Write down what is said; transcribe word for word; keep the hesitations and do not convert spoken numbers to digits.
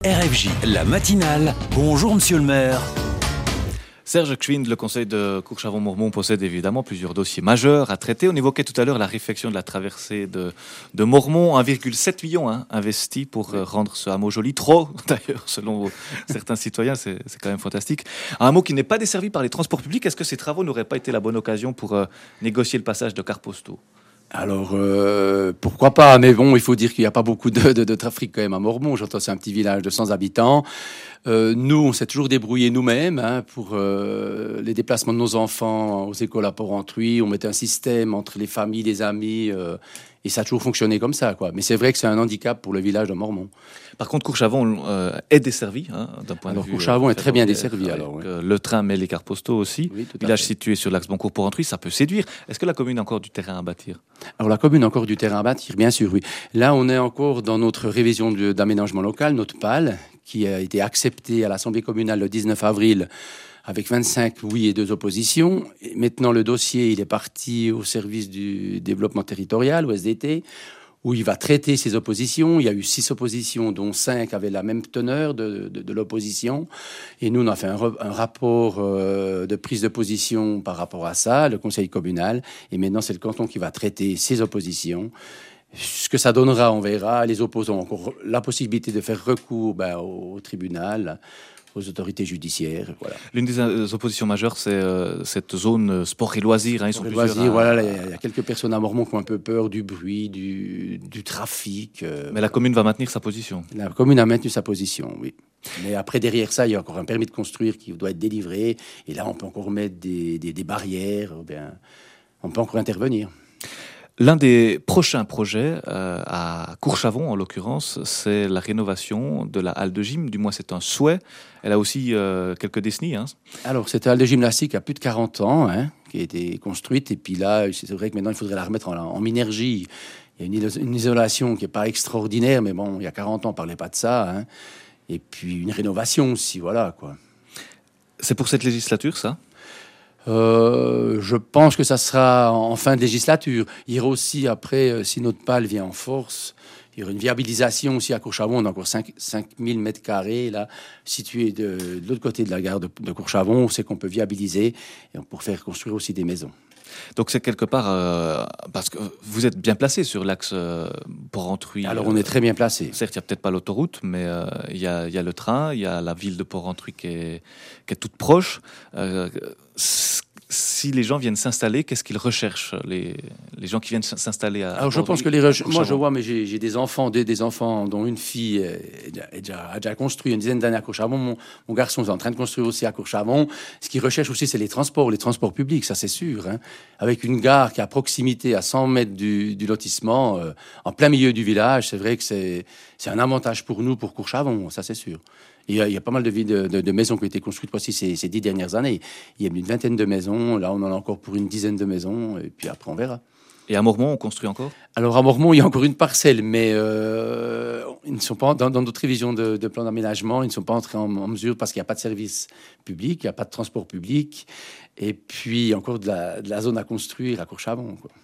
R F J, la matinale. Bonjour monsieur le maire. Serge Gschwind, le conseil de Courchavon-Mormont possède évidemment plusieurs dossiers majeurs à traiter. On évoquait tout à l'heure la réfection de la traversée de, de Mormont, un virgule sept million hein, investi pour euh, rendre ce hameau joli. Trop, d'ailleurs, selon certains citoyens, c'est, c'est quand même fantastique. Un hameau qui n'est pas desservi par les transports publics. Est-ce que ces travaux n'auraient pas été la bonne occasion pour euh, négocier le passage de cars postaux ? Alors, euh, pourquoi pas, mais bon, il faut dire qu'il n'y a pas beaucoup de, de, de trafic quand même à Mormont. J'entends, c'est un petit village de cent habitants. Euh, nous, on s'est toujours débrouillés nous-mêmes hein, pour euh, les déplacements de nos enfants aux écoles à Port-Entruy. On mettait un système entre les familles, les amis, euh, et ça a toujours fonctionné comme ça, quoi. Mais c'est vrai que c'est un handicap pour le village de Mormont. Par contre, Courchavon euh, est desservi hein, d'un point alors, de vue. Courchavon euh, est très bien desservi. Avec, alors, ouais. euh, le train, mais les cars postaux aussi. Oui, tout à village fait. situé sur l'axe Boncourt-Port-Entruy, ça peut séduire. Est-ce que la commune a encore du terrain à bâtir ? Alors la commune a encore du terrain à bâtir, bien sûr, oui. Là, on est encore dans notre révision de, d'aménagement local, notre P A L, qui a été acceptée à l'Assemblée communale le dix-neuf avril avec vingt-cinq oui et deux oppositions. Et maintenant, le dossier, il est parti au service du développement territorial, au S D T, où il va traiter ces oppositions. Il y a eu six oppositions, dont cinq avaient la même teneur de, de, de l'opposition. Et nous, on a fait un, re, un rapport euh, de prise de position par rapport à ça, le conseil communal. Et maintenant, c'est le canton qui va traiter ces oppositions. Ce que ça donnera, on verra. Les opposants ont encore la possibilité de faire recours ben, au, au tribunal, aux autorités judiciaires. Voilà. L'une des euh, oppositions majeures, c'est euh, cette zone euh, sport et loisirs. Hein, ils sont Les plusieurs. loisirs, à... voilà, il y a quelques personnes à Mormont qui ont un peu peur du bruit, du, du trafic. Euh, Mais la commune va maintenir sa position. La commune a maintenu sa position, oui. Mais après, derrière ça, il y a encore un permis de construire qui doit être délivré. Et là, on peut encore mettre des, des, des barrières. Bien, on peut encore intervenir. L'un des prochains projets, euh, à Courchavon en l'occurrence, c'est la rénovation de la halle de gym. Du moins, c'est un souhait. Elle a aussi euh, quelques décennies. Hein. Alors, cette halle de gymnastique a plus de quarante ans, hein, qui a été construite. Et puis là, c'est vrai que maintenant, il faudrait la remettre en, en minergie. Il y a une, une isolation qui n'est pas extraordinaire, mais bon, il y a quarante ans, on ne parlait pas de ça. Hein. Et puis, une rénovation aussi, voilà, quoi. C'est pour cette législature, ça ? Euh, je pense que ça sera en fin de législature. Il y aura aussi, après, euh, si notre P A L vient en force, il y aura une viabilisation aussi à Courchavon. On a encore cinq mille mètres carrés, là, situés de, de l'autre côté de la gare de, de Courchavon. C'est qu'on peut viabiliser et pour faire construire aussi des maisons. Donc c'est quelque part, euh, parce que vous êtes bien placé sur l'axe euh, Port-Entruy. Alors on est très bien placé. Certes, il n'y a peut-être pas l'autoroute, mais euh, il y a, il y a le train, il y a la ville de Port-Entruy qui est, qui est toute proche. Euh, si les gens viennent s'installer, qu'est-ce qu'ils recherchent, les, les gens qui viennent s'installer à Alors je pense que les recherches... Moi je vois, mais j'ai, j'ai des enfants, des, des enfants dont une fille est déjà, est déjà, a déjà construit une dizaine d'années à Courchavon. Mon, mon garçon est en train de construire aussi à Courchavon. Ce qu'ils recherchent aussi, c'est les transports, les transports publics, ça c'est sûr. Hein. Avec une gare qui est à proximité, à cent mètres du, du lotissement, euh, en plein milieu du village, c'est vrai que c'est, c'est un avantage pour nous, pour Courchavon, ça c'est sûr. Il y, a, il y a pas mal de, de, de, de maisons qui ont été construites voici ces, ces dix dernières années. Il y a une vingtaine de maisons. Là, on en a encore pour une dizaine de maisons. Et puis après, on verra. Et à Mormont, on construit encore ? Alors, à Mormont, il y a encore une parcelle. Mais euh, ils ne sont pas, dans, dans notre révision de, de plan d'aménagement, ils ne sont pas entrés en, en mesure parce qu'il n'y a pas de service public, il n'y a pas de transport public. Et puis, il y a encore de la, de la zone à construire à Courchavon, quoi.